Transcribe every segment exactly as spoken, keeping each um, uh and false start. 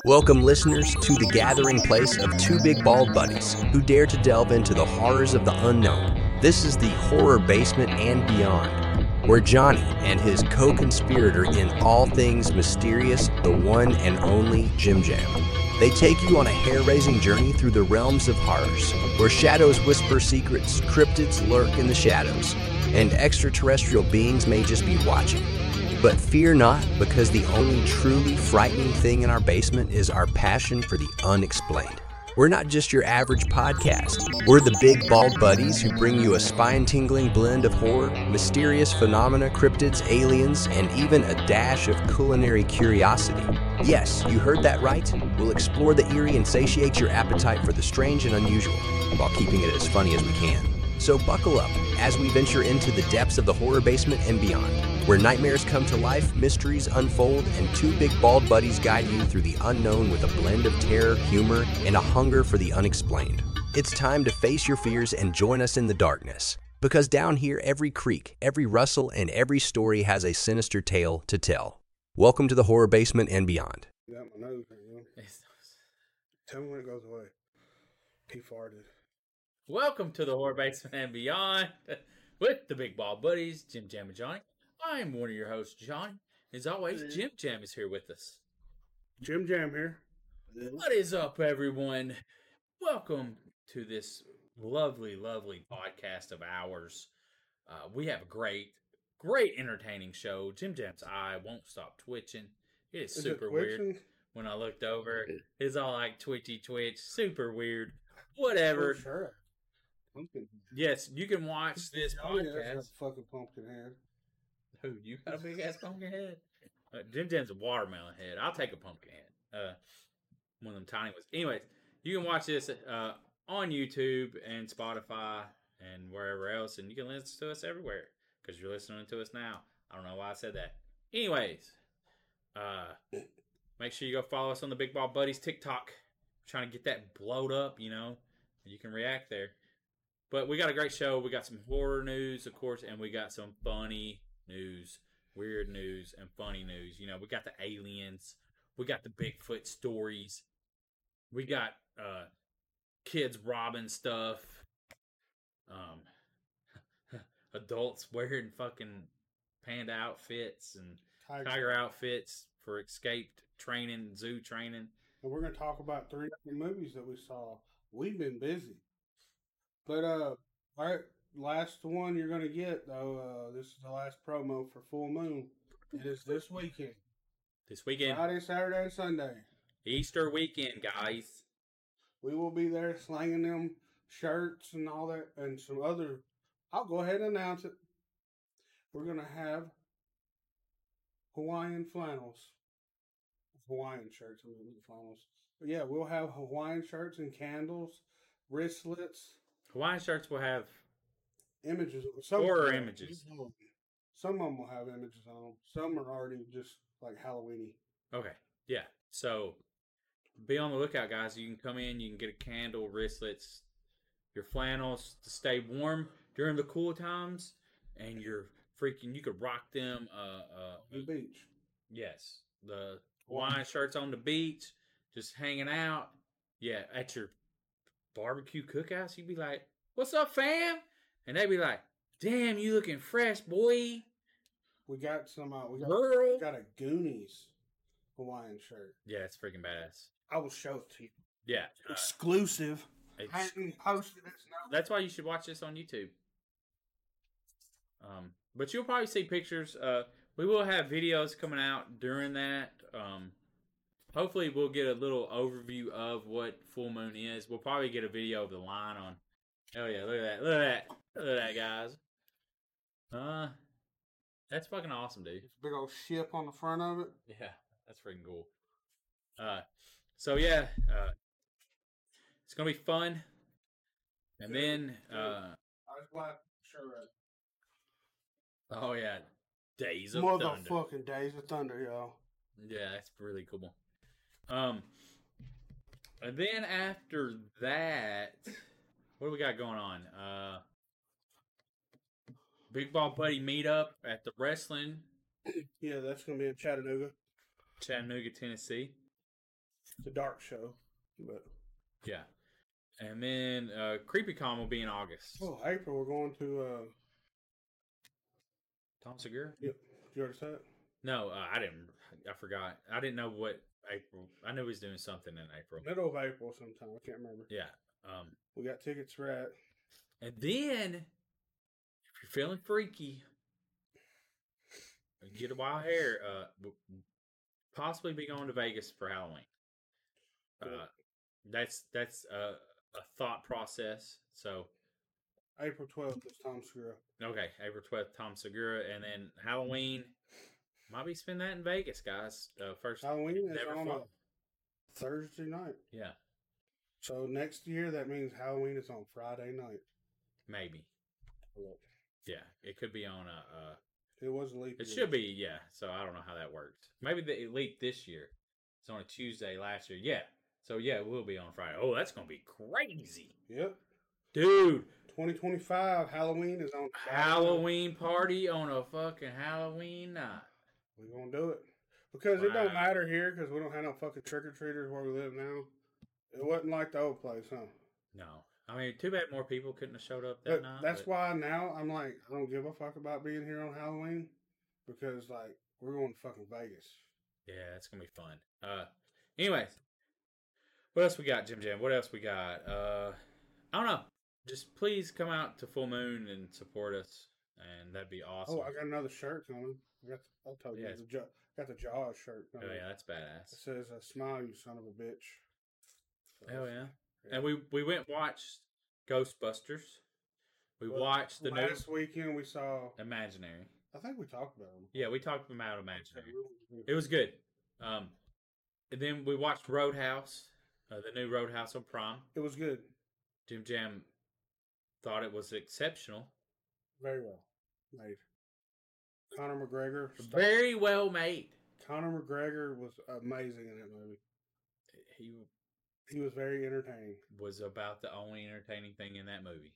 Welcome, listeners, to the gathering place of two big bald buddies who dare to delve into the horrors of the unknown. This is the Horror Basement and Beyond, where Johnny and his co-conspirator in all things mysterious, the one and only Jim Jam. They take you on a hair-raising journey through the realms of horrors, where shadows whisper secrets, cryptids lurk in the shadows, and extraterrestrial beings may just be watching. But fear not, because the only truly frightening thing in our basement is our passion for the unexplained. We're not just your average podcast. We're the big bald buddies who bring you a spine-tingling blend of horror, mysterious phenomena, cryptids, aliens, and even a dash of culinary curiosity. Yes, you heard that right. We'll explore the eerie and satiate your appetite for the strange and unusual, while keeping it as funny as we can. So buckle up as we venture into the depths of the Horror Basement and beyond, where nightmares come to life, mysteries unfold, and two big bald buddies guide you through the unknown with a blend of terror, humor, and a hunger for the unexplained. It's time to face your fears and join us in the darkness, because down here every creak, every rustle, and every story has a sinister tale to tell. Welcome to the Horror Basement and beyond. Yeah, my nose, you know. Tell me when it goes away. He farted. Welcome to the Horror Basement and Beyond with the Big Bald Buddies, Jim Jam and Johnny. I'm one of your hosts, Johnny. As always, Jim Jam is here with us. Jim Jam here. What is up, everyone? Welcome to this lovely, lovely podcast of ours. Uh, we have a great, great entertaining show. Jim Jam's eye won't stop twitching. It is, Is super it weird. When I looked over, it's all like twitchy twitch, super weird. Whatever. For sure. Pumpkin. Yes, you can watch this Oh, yeah, podcast. that's a fucking pumpkin head. Who, you got a big ass pumpkin head? Uh, Jim Jam's a watermelon head. I'll take a pumpkin head. Uh, one of them tiny ones. Anyways, you can watch this uh, on YouTube and Spotify and wherever else, and you can listen to us everywhere because you're listening to us now. I don't know why I said that. Anyways, uh, make sure you go follow us on the Big Ball Buddies TikTok. I'm trying to get that blowed up, you know. You can react there. But we got a great show. We got some horror news, of course, and we got some funny news, weird news, and funny news. You know, we got the aliens. We got the Bigfoot stories. We got uh, kids robbing stuff. Um, adults wearing fucking panda outfits and Tiger. tiger outfits for escaped training, zoo training. And we're going to talk about three different movies that we saw. We've been busy. But, uh, all right, last one you're going to get, though, uh, this is the last promo for Full Moon. It is this weekend. This weekend. Friday, Saturday, and Sunday. Easter weekend, guys. We will be there slanging them shirts and all that, and some other. I'll go ahead and announce it. We're going to have Hawaiian flannels. Hawaiian shirts, I mean, flannels. But yeah, we'll have Hawaiian shirts and candles, wristlets. Hawaiian shirts will have images. Some horror of them, images. Some of them will have images on them. Some are already just like Halloween-y. Okay, yeah. So be on the lookout, guys. You can come in, you can get a candle, wristlets, your flannels to stay warm during the cool times, and you're freaking. You could rock them. Uh, uh, the beach. Yes, the Hawaiian shirts on the beach, just hanging out. Yeah, at your barbecue cookouts, you'd be like, "What's up, fam?" And they'd be like, "Damn, you looking fresh, boy." We got some. Uh, we got, Girl. we got a Goonies Hawaiian shirt. Yeah, it's freaking badass. I will show it to you. Yeah, uh, exclusive. it's, I hadn't posted it. No. That's why you should watch this on YouTube. Um, but you'll probably see pictures. Uh, we will have videos coming out during that. Um, hopefully, we'll get a little overview of what Full Moon is. We'll probably get a video of the line on. Oh yeah, look at that! Look at that! Look at that, guys. Uh, that's fucking awesome, dude. It's a big old ship on the front of it. Yeah, that's freaking cool. Uh, so yeah, uh, it's gonna be fun. And then, uh, I was glad. Sure. oh yeah, Days of Thunder. Motherfucking Days of Thunder, y'all. Yeah, that's really cool. Um, and then after that, what do we got going on? Uh, Big Ball Buddy meetup at the wrestling. Yeah, that's gonna be in Chattanooga. Chattanooga, Tennessee. the dark show. But Yeah. And then uh, CreepyCon will be in August. oh, April we're going to. Uh, Tom Segura? yep. Did you already say it? No, uh, I didn't. I forgot. I didn't know what April. I knew he was doing something in April. Middle of April sometime. I can't remember. Yeah. Um, We got tickets for that. and then, if you're feeling freaky, get a wild hair. Uh, w- possibly be going to Vegas for Halloween. Uh, Yeah. that's that's a, a thought process. So April twelfth is Tom Segura. okay, April twelfth, Tom Segura, and then Halloween. Might be spend that in Vegas, guys. Uh, first Halloween is never on a fall. Thursday night. Yeah, So next year, that means Halloween is on Friday night. maybe. Yeah, it could be on a. Uh, It was a leap. it year. should be, yeah. So I don't know how that works. Maybe the elite this year. It's on a Tuesday last year. Yeah. So yeah, it will be on Friday. Oh, that's gonna be crazy, Yep. dude. twenty twenty-five Halloween is on Friday night. Halloween party on a fucking Halloween night. We're gonna do it because it don't Wow. matter here because we don't have no fucking trick or treaters where we live now. It wasn't like the old place, huh? No, I mean, too bad more people couldn't have showed up that But night. that's but- why now I'm like I don't give a fuck about being here on Halloween because like we're going to fucking Vegas. Yeah, it's gonna be fun. Uh, anyways, what else we got, Jim Jam? What else we got? Uh, I don't know. Just please come out to Full Moon and support us, and that'd be awesome. Oh, I got another shirt coming. I got the, I told you Yes. the jo- got the Jaws shirt. Oh, Coming. yeah, that's It badass. says uh, "Smile, you son of a bitch." So, Hell yeah. yeah. And we we went and watched Ghostbusters. We Well, watched the last new weekend we saw. Imaginary. I think we talked about them. Yeah, we talked about Imaginary. It was good. Um, and then we watched Roadhouse, uh, the new Roadhouse on Prime. It was good. Jim Jam thought it was exceptional. Very well made. Conor McGregor. Very well made. Conor McGregor was amazing in that movie. He He was very entertaining. was about the only entertaining thing in that movie.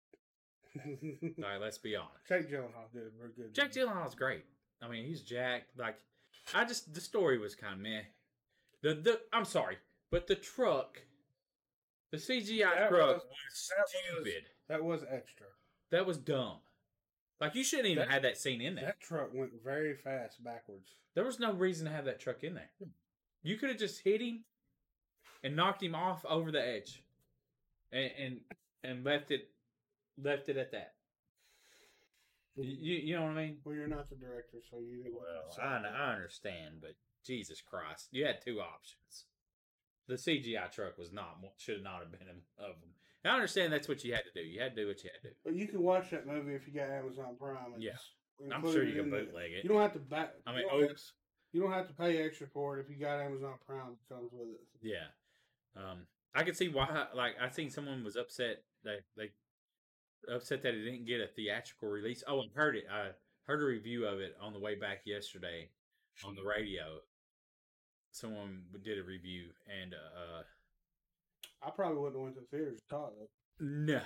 All right, let's be honest. Jake Gyllenhaal did a very good. Jack job. Gyllenhaal's great. I mean, he's jacked. Like, I just the story was kind of meh. The the I'm sorry, but the truck, the C G I That truck was- was that was- stupid. That was extra. That was dumb. Like, you shouldn't even That- have that scene in there. That truck went very fast backwards. There was no reason to have that truck in there. You could have just hit him and knocked him off over the edge, and and, and left it left it at that. You, you know what I mean? Well, you're not the director, so you. didn't Well, decide I, that. I understand, but Jesus Christ, you had two options. The C G I truck was not should not have been of them. And I understand that's what you had to do. You had to do what you had to do. But you can watch that movie if you got Amazon Prime. It's Yeah. I'm included sure you can in the- bootleg it. You don't have to back. I mean, you don't, have, Oaks. you don't have to pay extra for it if you got Amazon Prime. It comes with it. Yeah, um, I could see why. Like, I seen someone was upset. They they upset that it didn't get a theatrical release. Oh, I heard it. I heard a review of it on the way back yesterday on the radio. Someone did a review, and uh, I probably wouldn't have went to the theaters to talk though. no,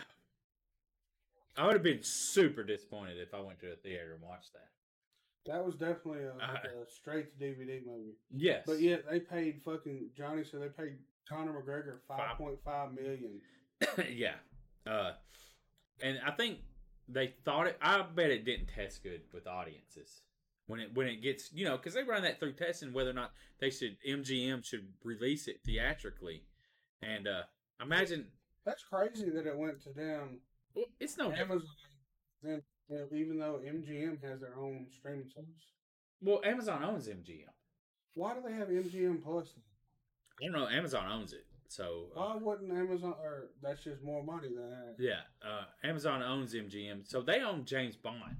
I would have been super disappointed if I went to a theater and watched that. That was definitely a, Uh, like a straight to D V D movie. Yes, But yet they paid fucking Johnny said they paid Conor McGregor five point five million. yeah, uh, and I think they thought it. I bet it didn't test good with audiences when it when it gets you know because they run that through testing whether or not they should M G M should release it theatrically, and uh, imagine That's crazy that it went to them. well, it's no Amazon. Then you know, even though M G M has their own streaming service, well Amazon owns M G M. why do they have M G M Plus? I don't know. Amazon owns it, so uh, Why wouldn't Amazon? Or that's just more money than that. yeah, uh, Amazon owns M G M, so they own James Bond.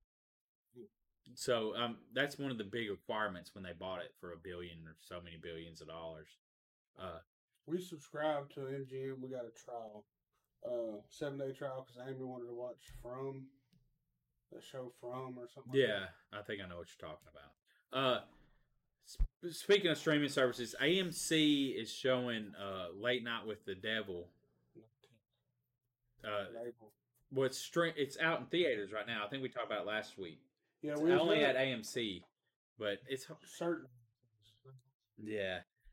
So um, that's one of the big requirements when they bought it for a billion or so many billions of dollars. Uh, We subscribed to M G M. We got a trial, uh, seven day trial because Amy wanted to watch From, the show From or something. like yeah, I think I know what you're talking about. Uh, sp- speaking of streaming services, A M C is showing uh, Late Night with the Devil. that. Uh, Label. well, it's, stre- it's out in theaters right now. I think we talked about it last week. Yeah, It's we was only gonna- at A M C, but it's certain. yeah.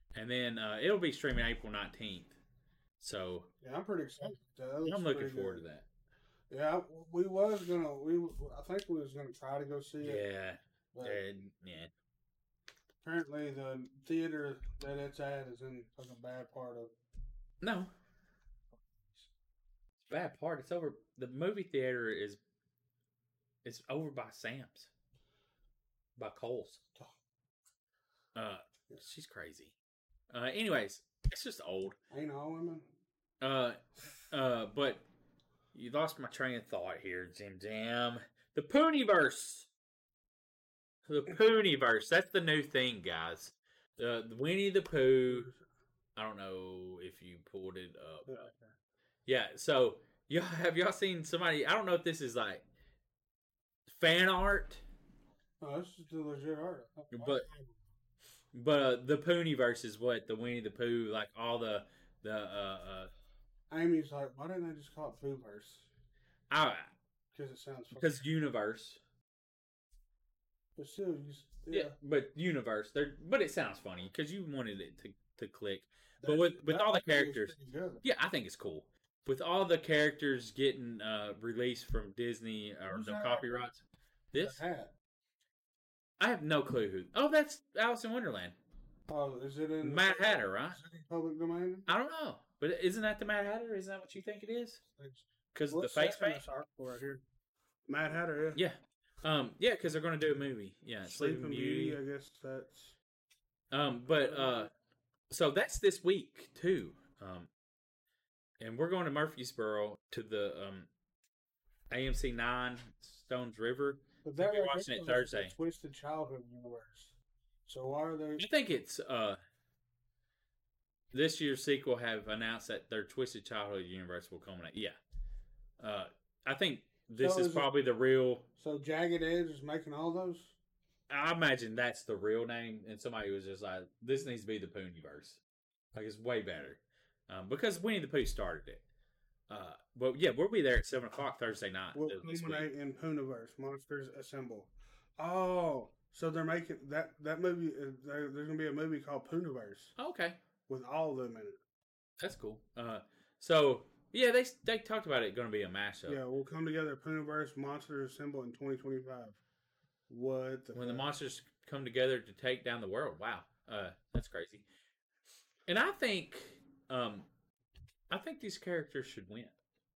And then uh, it'll be streaming April nineteenth. So Yeah, I'm pretty excited. That I'm looks looking pretty forward good. to that. Yeah, we was gonna. We I think we was gonna try to go see it. Yeah. But And, yeah. apparently, the theater that it's at is in like a bad part of. No. It's a bad part. It's over. The movie theater is it's over by Sam's. By Kohl's. Uh, she's crazy. Uh, anyways, it's just old. Ain't all women. Uh, uh, but you lost my train of thought here, Jim Jam. The Ponyverse. The Ponyverse. That's the new thing, guys. The, the Winnie the Pooh. I don't know if you pulled it up. Yeah. Yeah. So y'all have y'all seen somebody? I don't know if this is like fan art, No, this is the legit art. but but uh, the Ponyverse is what the Winnie the Pooh, like all the the uh, uh Amy's like, why didn't they just call it Poohverse? I Because it sounds. because universe. But still, you, s- Yeah, yeah. but universe. There, but it sounds funny because you wanted it to, to click. But That- with with that all the I think is characters, pretty good. yeah, I think it's cool. With all the characters getting uh, released from Disney or Who's no that? copyrights, this The hat. I have no clue who. Oh, that's Alice in Wonderland. Oh, is it in Mad Hatter, right? Is it in public domain? I don't know, but isn't that the Mad Hatter? Isn't that what you think it is? Because Well, the it's face set in paint. this article right here. Mad Hatter, yeah. Yeah, um, yeah, because they're going to do a movie. Yeah, Sleeping Sleeping Beauty. Beauty, I guess that's. Um, but uh, so that's this week too. Um, and we're going to Murfreesboro to the um, A M C nine Stones River. But that We're right watching there it is Thursday. the Twisted Childhood universe. So why are they? I think it's uh, this year's sequel have announced that their Twisted Childhood universe will culminate. Yeah, uh, I think this So is is it- probably the real. So Jagged Edge is making all those. I imagine that's the real name, and somebody was just like, "This needs to be the Ponyverse." Like it's way better um, because Winnie the Pooh started it. Uh, but yeah, we'll be there at seven o'clock Thursday night. Will this week. culminate in Pooniverse. Monsters Assemble. Oh, so they're making that that movie. Uh, there, there's gonna be a movie called Pooniverse Okay, with all of them in it. that's cool. Uh, so yeah, they they talked about it going to be a mashup. Yeah, we'll come together. Pooniverse Monsters Assemble in twenty twenty-five. What the When the fuck? monsters come together to take down the world. Wow, uh, that's crazy. And I think, um, I think these characters should win.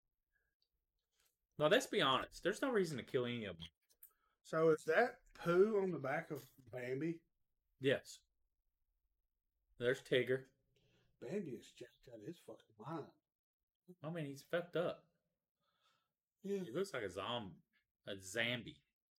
Now, let's be honest. There's no reason to kill any of them. So is that poo on the back of Bambi? Yes. There's Tigger. Bambi is jacked out of his fucking mind. I mean, he's fucked up. Yeah. He looks like a zombie. A Zambi.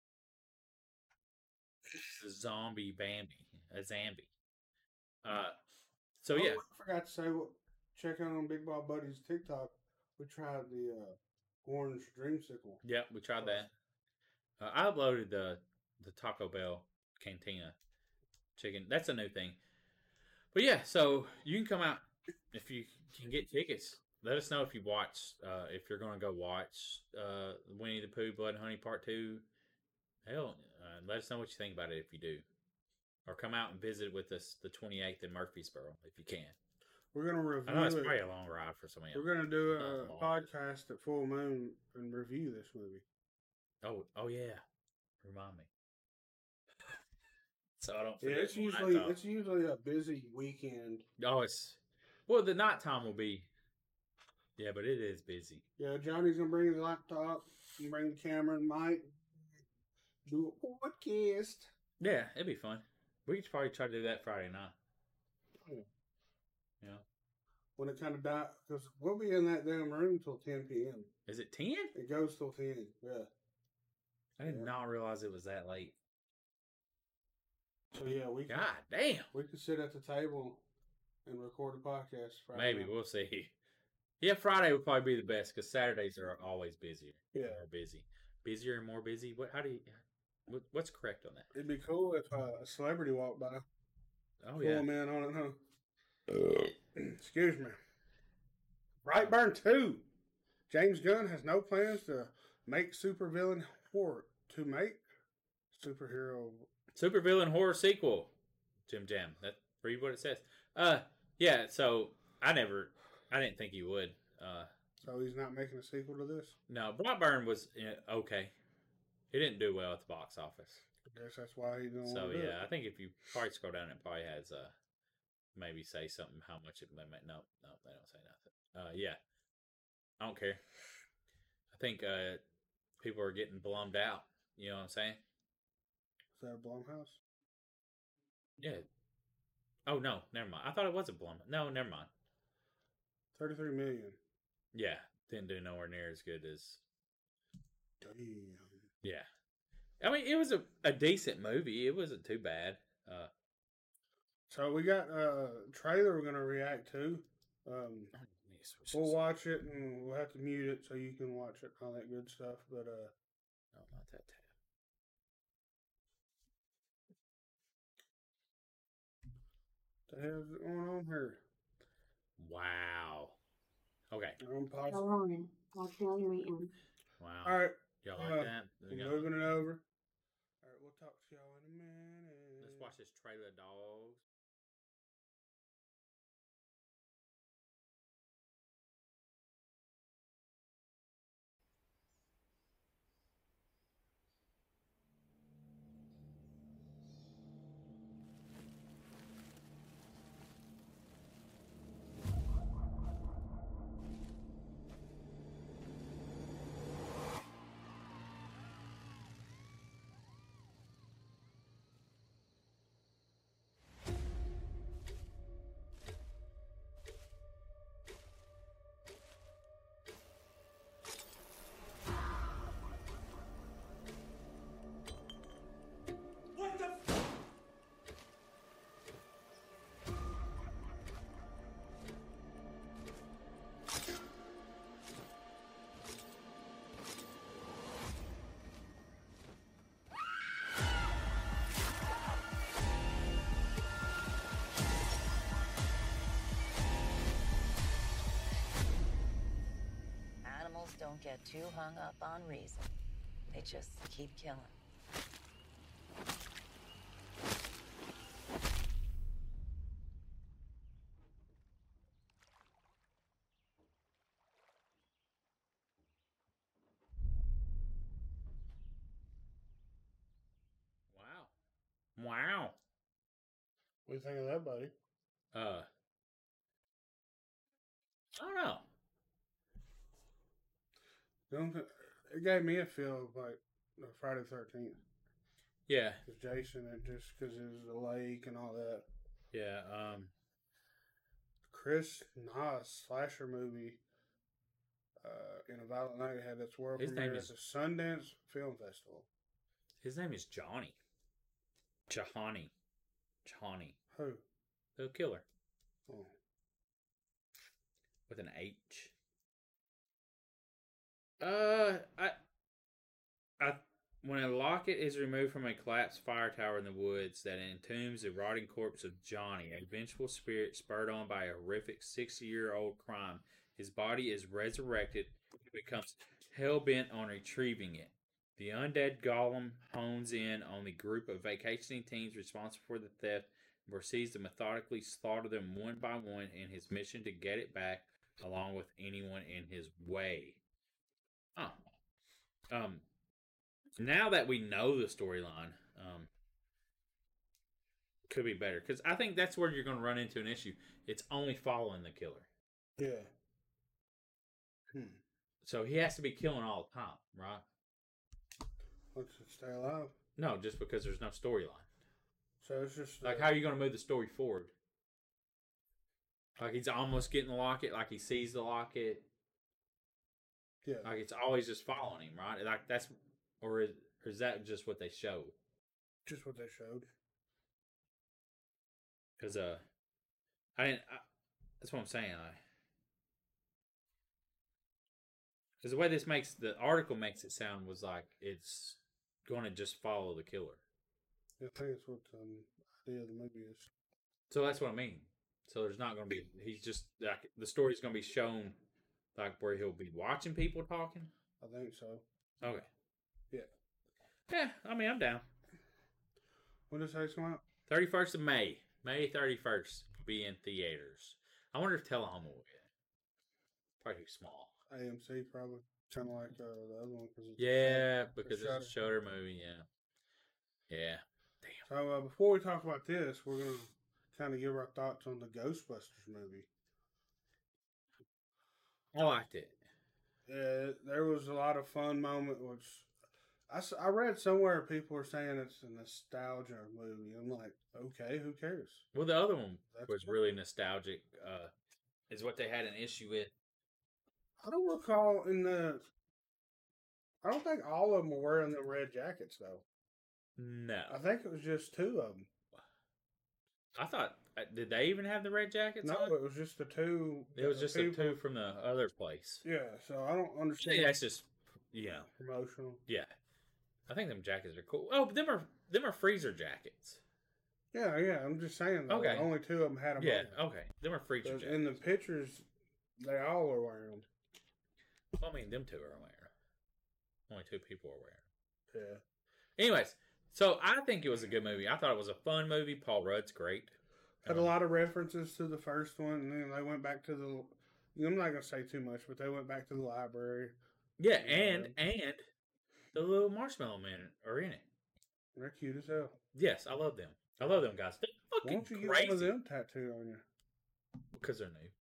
A zombie Bambi. A Zambi. Uh, so, yeah. Oh, I forgot to say, well, check out on Big Ball Buddy's TikTok. We tried the uh, orange dreamsicle. Yeah, we tried that. Uh, I uploaded the the Taco Bell Cantina chicken. That's a new thing. But yeah, so you can come out if you can get tickets. Let us know if you watch, uh, if you're going to go watch uh, Winnie the Pooh Blood and Honey Part two. Hell, uh, let us know what you think about it if you do. Or come out and visit with us the twenty-eighth in Murfreesboro if you can. We're gonna review I know it's it. probably a long ride for some of you. We're gonna do a Not long. podcast at full moon and review this movie. Oh, oh yeah. Remind me. So I don't Yeah, forget. it's when I usually talk. it's usually a busy weekend. Oh, it's well. The nighttime will be, yeah, but it is busy. Yeah, Johnny's gonna bring his laptop and bring the camera and mic. Do a podcast. Yeah, it'd be fun. We could probably try to do that Friday night. Yeah. Yeah. When it kind of dies, because we'll be in that damn room till ten p.m. Is it ten? It goes till ten. Yeah. I did Yeah. not realize it was that late. So yeah, we can, God damn. we can sit at the table and record a podcast. Friday Maybe night. we'll see. Yeah, Friday would probably be the best because Saturdays are always busier. Yeah. More busy, busier and more busy. What? How do you? What, what's correct on that? It'd be cool if uh, a celebrity walked by. Oh Pull yeah. a man on it, huh? Excuse me. Brightburn two. James Gunn has no plans to make supervillain horror to make superhero. Supervillain horror sequel. Jim Jam. That read what it says. Uh, yeah. So I never, I didn't think he would. Uh, So he's not making a sequel to this? no, Brightburn was uh, okay. It didn't do well at the box office. I guess that's why he don't So want to do yeah, it. I think if you probably scroll down, it probably has uh maybe say something how much it they make. No, no, they don't say nothing. Uh, yeah, I don't care. I think uh people are getting blummed out. You know what I'm saying? Is that a Blumhouse? Yeah. Oh no, never mind. I thought it was a Blum. No, never mind. thirty-three million. Yeah, didn't do nowhere near as good as. Damn. Yeah, I mean it was a, a decent movie. It wasn't too bad. Uh, So we got a trailer we're going to react to. Um, we'll watch it and we'll have to mute it so you can watch it and all that good stuff. But uh, no, not that tab. what the hell is going on here? Wow. Okay. I'm Go possible. on. I'll tell you eating. Wow. All right. Y'all like Uh, that? There we We're go. moving it over. All right, we'll talk to y'all in a minute. Let's watch this trailer, dogs. Animals don't get too hung up on reason. They just keep killing. Wow. Wow. What do you think of that, buddy? Uh. I don't know. Don't th- It gave me a feel of like the Friday the thirteenth. Yeah. Because Jason, it just because it was a lake and all that. Yeah. Um. Chris Noss slasher movie uh, in a Violent Night had its world His premiere name at is- the Sundance Film Festival. His name is Johnny. Chahani. Chahani. Who? The killer. Oh. With an H. Uh, I, I, when a locket is removed from a collapsed fire tower in the woods that entombs the rotting corpse of Johnny, a vengeful spirit spurred on by a horrific sixty-year-old crime, his body is resurrected and becomes hell-bent on retrieving it. The undead golem hones in on the group of vacationing teens responsible for the theft and proceeds to methodically slaughter them one by one in his mission to get it back, along with anyone in his way. Oh. Um, now that we know the storyline, um, could be better. Because I think that's where you're going to run into an issue. It's only following the killer. Yeah. Hmm. So he has to be killing all the time, right? Wants to stay alive. No, just because there's no storyline. So it's just Like, uh, how are you going to move the story forward? Like, he's almost getting the locket. Like, he sees the locket. yeah. Like, it's always just following him, right? Like, that's... Or is, or is that just what they show? Just what they showed. Because, uh... I didn't... I, that's what I'm saying. I... Because the way this makes... The article makes it sound was like it's going to just follow the killer. I think that's what the um, idea of the movie is. So that's what I mean. So there's not going to be... He's just... Like, the story's going to be shown... Like, where he'll be watching people talking? I think so. Okay. Yeah. Yeah, I mean, I'm down. When does that come out? thirty-first of May. May thirty-first. be in theaters. I wonder if Telehoma will get it. Probably too small. A M C probably kind of like uh, the other one. Cause it's Yeah, Shudder- because Shudder. it's a Shutter movie. Yeah, yeah. So uh, before we talk about this, we're gonna kind of give our thoughts on the Ghostbusters movie. I liked it. Yeah, there was a lot of fun moment, which I, s- I read somewhere people are saying it's a nostalgia movie. I'm like, okay, who cares? Well, the other one That's was cool. really nostalgic. Uh, is what they had an issue with. I don't recall in the. I don't think all of them were wearing the red jackets though. No, I think it was just two of them. I thought. uh, Did they even have the red jackets No, on? it was just the two. It was just the people. two from the other place. Yeah, so I don't I understand. think that's just, yeah, Promotional. yeah. I think them jackets are cool. Oh, them are them are freezer jackets. Yeah, yeah. I'm just saying. Though, Okay. Only two of them had them. Yeah, on. okay. Them are freezer But jackets. in the pictures, they all are wearing them. Well, I mean, them two are wearing. Only two people are wearing. Yeah. Anyways, so I think it was a good movie. I thought it was a fun movie. Paul Rudd's great. Had a Um, lot of references to the first one, and then they went back to the. I'm not gonna say too much, but they went back to the library. Yeah, and and the little marshmallow men are in it. They're cute as hell. Yes, I love them. I love them guys. They're Why fucking don't you get crazy one of them tattooed on you? because they're new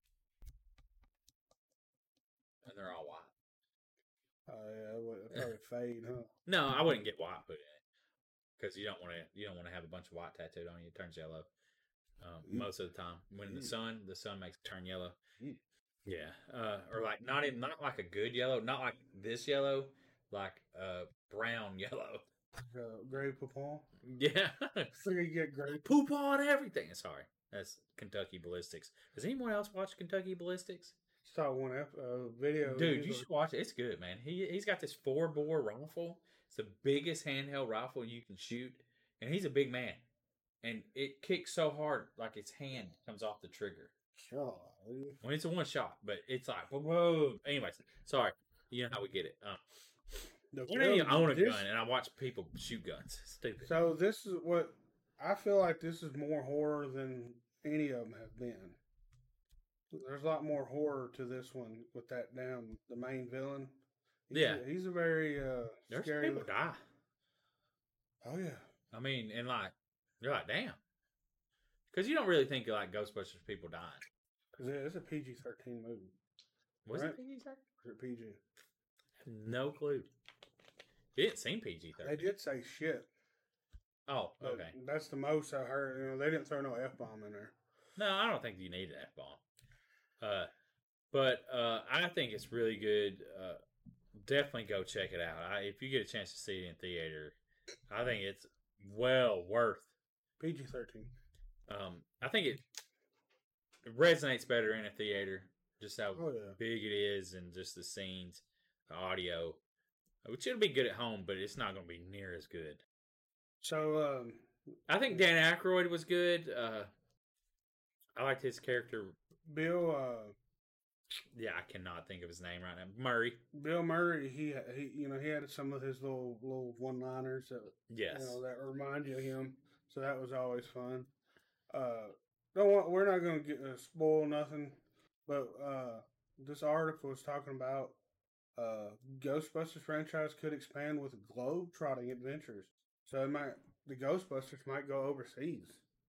and they're all white. Oh yeah, it would probably fade, huh? No, I wouldn't get white put in it because you don't want to. You don't want to have a bunch of white tattooed on you. It turns yellow. Um, Mm. most of the time, when the Mm. sun, the sun makes it turn yellow. Mm. Yeah, uh, or like not even not like a good yellow, not like this yellow, like uh brown yellow. Uh, Grey Poupon. Yeah, So you get Grey. poop on everything. Sorry, that's Kentucky Ballistics. Does anyone else watch Kentucky Ballistics? Saw one ep- uh, video. Dude, He's you like, should watch it. It's good, man. He he's got this four bore rifle. It's the biggest handheld rifle you can shoot, and he's a big man, and it kicks so hard like his hand comes off the trigger. golly. When it's a one shot, but it's like whoa. whoa. Anyways, sorry. You know how we get it. Um, The when do you film- own a this- gun and I watch people shoot guns? Stupid. So this is what I feel like. This is more horror than any of them have been. There's a lot more horror to this one with that damn the main villain. He's Yeah. a, he's a very uh, There's scary. people die. Oh yeah, I mean, and like you're like, damn, because you don't really think of like Ghostbusters people dying. because it's a P G thirteen movie. Was Right. it P G thirteen? Or P G. No clue. It didn't seem P G They thirteen. did say shit. Oh, but okay. That's the most I heard. You know, they didn't throw no f bomb in there. No, I don't think you need an F bomb. Uh, but uh, I think it's really good. Uh, definitely go check it out. I, if you get a chance to see it in theater, I think it's well worth. P G thirteen. Um, I think it, it resonates better in a theater. Just how Oh yeah. big it is, and just the scenes, the audio, which it'll be good at home, but it's not going to be near as good. So um, I think Dan Aykroyd was good. Uh, I liked his character. Bill uh, Yeah, I cannot think of his name right now. Murray. Bill Murray, he he you know he had some of his little little one liners that Yes. you know that remind you of him. So that was always fun. Uh, don't want, we're not going to get uh, spoil nothing, but uh, this article is talking about uh, Ghostbusters franchise could expand with globe-trotting adventures. So it might the Ghostbusters might go overseas.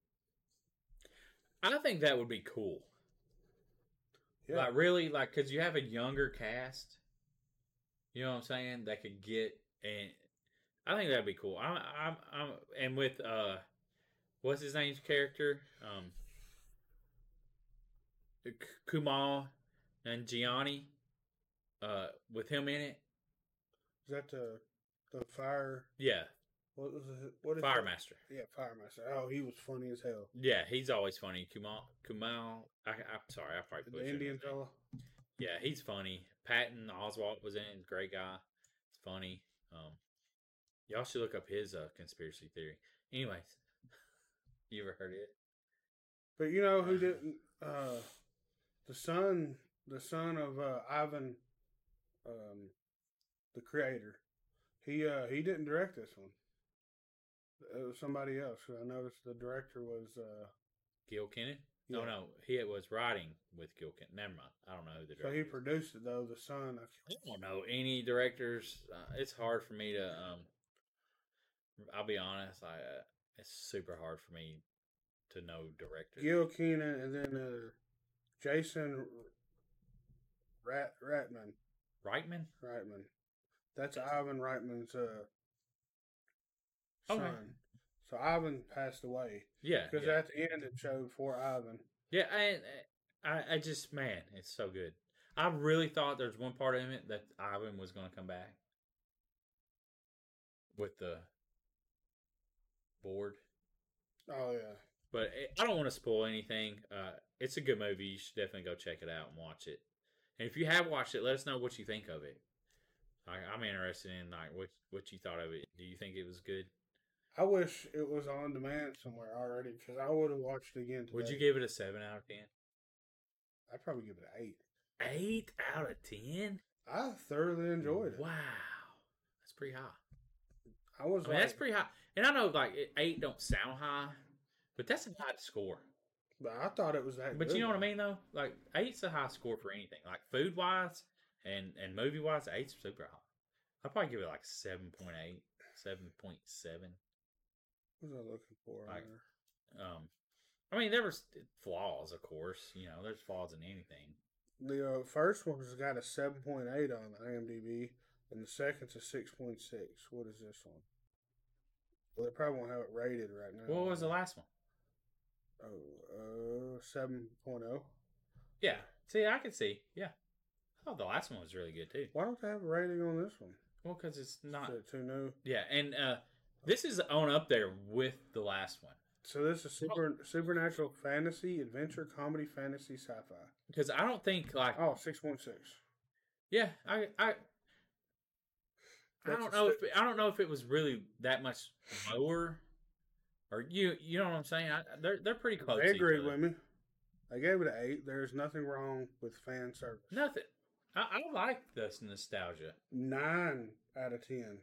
I think that would be cool. Yeah, Like really, like because you have a younger cast. You know what I'm saying? That could get and I think that'd be cool. I'm, I'm, I'm, and with uh, what's his name's character? Um, K- Kumail and Gianni. Uh, with him in it. is that the the fire? Yeah, What was it? What is Firemaster. That? Yeah, Firemaster. Oh, he was funny as hell. Yeah, he's always funny. Kumail, Kumail. I, I'm sorry, I probably The butchered his Indian name. fella. Yeah, he's funny. Patton Oswalt was in it. He's a great guy. It's funny. Um, y'all should look up his uh, conspiracy theory. Anyways, you ever heard it? But you know who didn't? Uh, the son, the son of uh, Ivan, um, the creator. He uh, he didn't direct this one. It was somebody else. I noticed the director was uh, Gil Kennan? No, Yeah. no, he was writing with Gil Kane. Never mind. I don't know who the So director he is. produced it though. The son. I don't know any directors. Uh, it's hard for me to. Um, I'll be honest. I uh, it's super hard for me to know directors. Gil Keenan and then uh, Jason Rat Ratman. Reitman. Reitman. That's Ivan Reitman's uh, son. Okay. So Ivan passed away Yeah, because yeah. at the end it showed for Ivan. Yeah, I, I, I just man, it's so good. I really thought there's one part of it that Ivan was going to come back with the board, Oh yeah. but it, I don't want to spoil anything. Uh, it's a good movie. You should definitely go check it out and watch it. And if you have watched it, let us know what you think of it. I, I'm interested in like what what you thought of it. Do you think it was good? I wish it was on demand somewhere already because I would have watched it again today. Would you give it a seven out of ten? I'd probably give it an eight. Eight out of ten. I thoroughly enjoyed it. Wow, that's pretty high. I was I mean, like, that's pretty high. And I know like it- eight don't sound high, but that's a high score. but I thought it was that. But good. you know what I mean though? Like eight's a high score for anything. Like food wise and and movie wise, eight's super high. I'd probably give it like seven point eight, seven point seven. What was I looking for? on Like- there? Um, I mean, there was flaws, of course. You know, there's flaws in anything. The uh, first one's got a seven point eight on IMDb, and the second's a six point six. What is this one? Well, they probably won't have it rated right now. What was the last one? Oh, uh, seven point oh. Yeah. See, I could see. Yeah. I thought the last one was really good too. Why don't they have a rating on this one? Well, because it's not. Is it too new? Yeah, and uh, this is on up there with the last one. So this is super supernatural fantasy, adventure, comedy, fantasy, sci-fi. Because I don't think like Oh, six point six. yeah, I I I That's don't a know sti- if I don't know if it was really that much lower, or you you know what I'm saying. I, they're they're pretty close. They to each agreed other. with me. I gave it an eight. There's nothing wrong with fan service. Nothing. I, I like this nostalgia. Nine out of ten.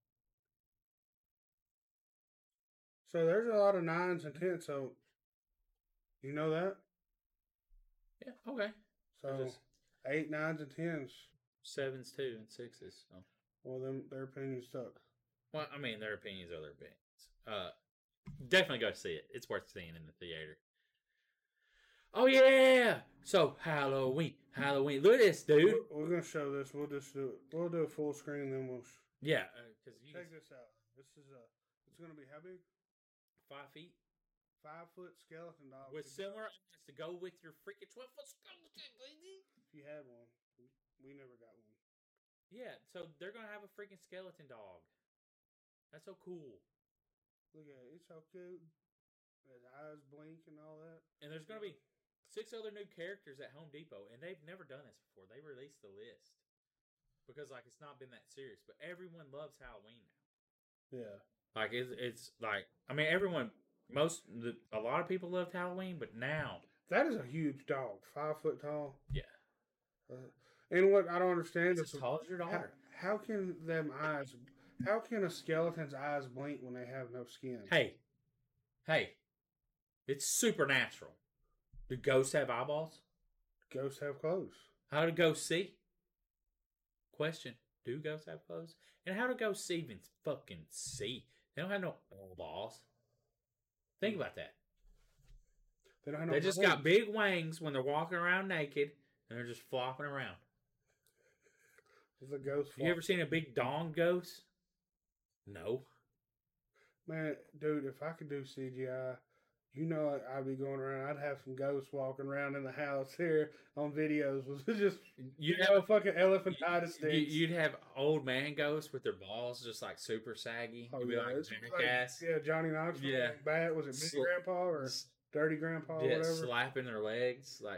So there's a lot of nines and tens. So you know that. Yeah. Okay. So There's just eight, nines, and tens. sevens too and sixes. So. Well, them their opinions stuck. Well, I mean, their opinions are their opinions. Uh, definitely go see it. It's worth seeing in the theater. Oh yeah! So Halloween, Halloween. Look at this, dude. We're, we're gonna show this. We'll just do it. We'll do a full screen, then we'll sh- Yeah, because you check this out. This is a. It's gonna be how big? five feet Five foot skeleton dog. with If similar eyes to go with your freaking twelve foot skeleton, baby. you had one, we never got one. Yeah, so they're gonna have a freaking skeleton dog. That's so cool. Look at it. It's so cute. His eyes blink and all that. And there's gonna be six other new characters at Home Depot, and they've never done this before. They released the list because like it's not been that serious, but everyone loves Halloween now. Yeah. Like it's it's like I mean everyone most the, a lot of people loved Halloween, but now That is a huge dog. Five foot tall. yeah, Uh, and what I don't understand it's is as tall as your how, daughter. how can them eyes? How can a skeleton's eyes blink when they have no skin? Hey, hey, it's supernatural. Do ghosts have eyeballs? Ghosts have clothes. How do ghosts see? Question: do ghosts have clothes? And how do ghosts even fucking see? They don't have no eyeballs. Think about that. They don't have no They just legs. got big wings when they're walking around naked, and they're just flopping around. It's a ghost. You ever seen a big dong ghost? No. Man, dude, if I could do C G I, you know I'd be going around. I'd have some ghosts walking around in the house here on videos with just You'd you have know fucking elephantitis You, sticks. you'd have old man ghosts with their balls just like super saggy. Oh, You'd be yeah, like it's jackass. like, yeah, Johnny Knoxville. Yeah. Bad was it Big Sl- Grandpa or S- Dirty Grandpa? yeah, whatever. slapping their legs. Like,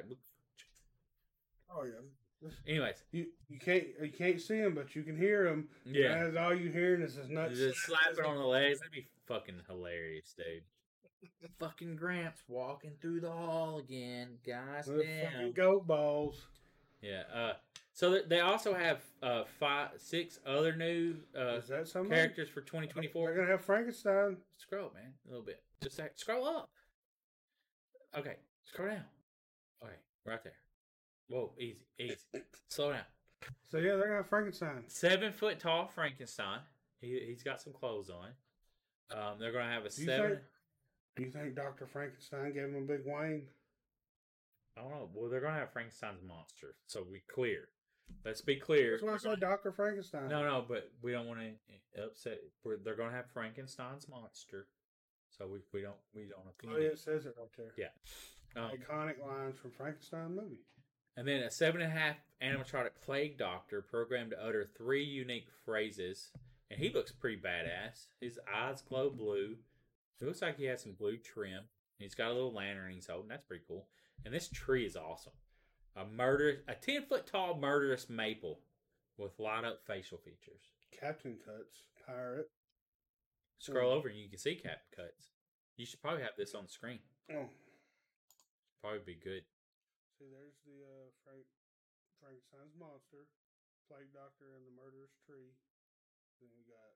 Oh yeah. anyways, You you can't you can't see them, but you can hear them. yeah, And all you hearing is his nuts. just slapping on the legs. That'd be fucking hilarious, dude. Fucking Gramps walking through the hall again, guys. With Damn. fucking goat balls. Yeah. Uh. So th- they also have uh five, six other new uh Is that something? characters for twenty twenty They're four. gonna have Frankenstein. Scroll, man, a little bit. Just that, scroll up. Okay, Scroll down. Okay, right there. Whoa, easy, easy. Slow down. So yeah, they're gonna have Frankenstein. Seven foot tall Frankenstein. He he's got some clothes on. Um, they're gonna have a Do you seven. think? Do you think Doctor Frankenstein gave him a big Wayne? I don't know. Well, they're gonna have Frankenstein's monster. So we clear. Let's be clear. That's why I said Doctor Frankenstein. No, no, but we don't want to upset. We're, they're gonna have Frankenstein's monster. So we we don't we don't. Oh yeah, it says it right there. Yeah. Um, Iconic lines from Frankenstein movie. And then a seven and a half animatronic plague doctor programmed to utter three unique phrases. And he looks pretty badass. His eyes glow blue. It looks like he has some blue trim. He's got a little lantern he's holding. That's pretty cool. And this tree is awesome. A murder, a ten foot tall murderous maple with light up facial features. Captain Cuts, pirate. Scroll over and you can see Captain Cuts. You should probably have this on the screen. Oh, Probably be good. see, there's the uh, Frank Frankenstein's monster, plague doctor, and the murderous tree. Then we got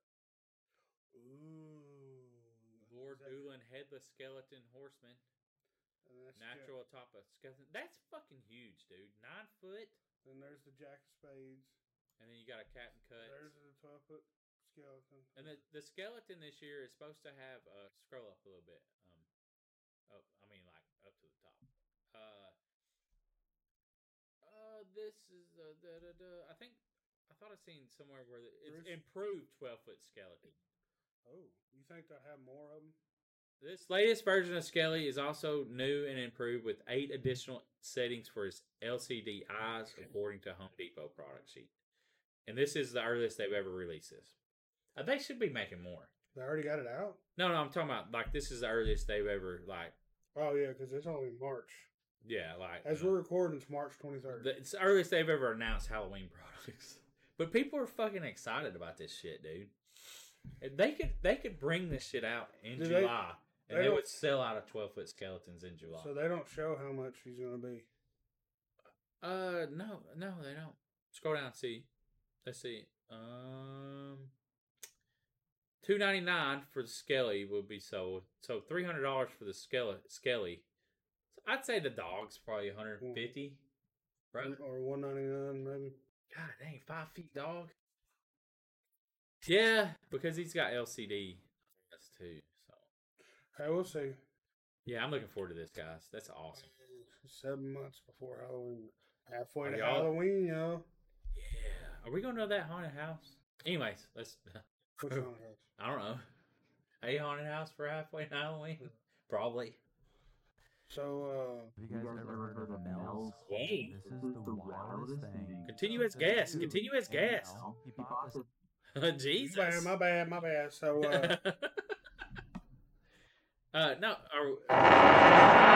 ooh, Lord is that- Doolin, headless skeleton horseman. and that's Natural atop a skeleton. That's fucking huge, dude. Nine foot. Jack, then there's the Jack of Spades. And then you got a Captain Cuts. There's the twelve foot skeleton. And the, the skeleton this year is supposed to have uh scroll up a little bit. Um, oh, I mean like up to the top. Uh, uh, this is uh, da, da, da. I think I thought I'd seen somewhere where the, it's Where's- improved twelve foot skeleton. Oh, you think they'll have more of them? This latest version of Skelly is also new and improved with eight additional settings for his L C D eyes, according to Home Depot product sheet. And this is the earliest they've ever released this. Uh, they should be making more. They already got it out. No, no, I'm talking about like this is the earliest they've ever like, Oh yeah, because it's only March. yeah, like As uh, we're recording, it's March twenty third. the, it's the earliest they've ever announced Halloween products. But people are fucking excited about this shit, dude. If They could they could bring this shit out in Do they- July, and they they don't- would sell out of twelve foot skeletons in July. So they don't show how much he's gonna be. Uh, no, no, they don't. Scroll down, and see. Let's see. Um, two ninety nine for the Skelly will be sold. So three hundred dollars for the Skelly. Skelly. So I'd say the dog's probably one hundred and fifty. Right? Or one ninety nine maybe. God dang, five feet dog. Yeah, because he's got L C D. That's too. So Hey, we'll see. yeah, I'm looking forward to this, guys. That's awesome. Seven months before Halloween. Halfway Are to y'all- Halloween, yo. Yeah. Are we gonna know that haunted house? Anyways, let's. Which one has? I don't know. A haunted house for halfway to Halloween? Probably. So, uh, Have you guys ever heard of Mel's? Whoa. This is the wildest thing. Continue as guest. Continue as guest. He bought this Jesus. bad, my bad, my bad. So, uh, uh, no. Are,